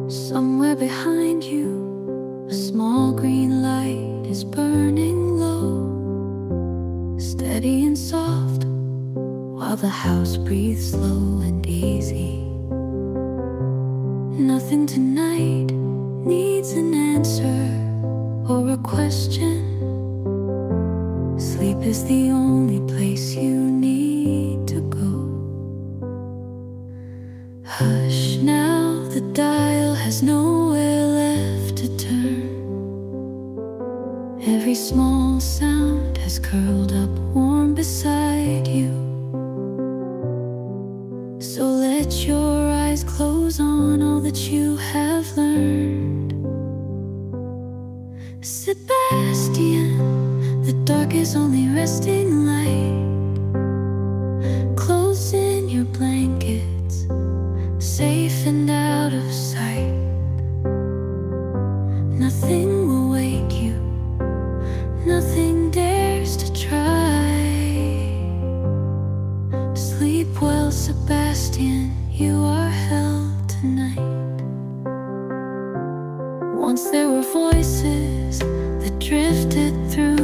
Somewhere behind you, a small green light is burning low, steady and soft, while the house breathes slow and easy. Nothing tonight needs an answer or a question. Sleep is the only place you need to go. Hush now, the dial has nowhere left to turn. Every small sound has curled up warm beside you. So let your eyes close on all that you have learned. Sebastian, the dark is only resting light. Close in your blankets, safe and out of sight. Nothing will wake you, nothing dares to try. Sleep well, Sebastian, you are held tonight. Once there were voices that drifted through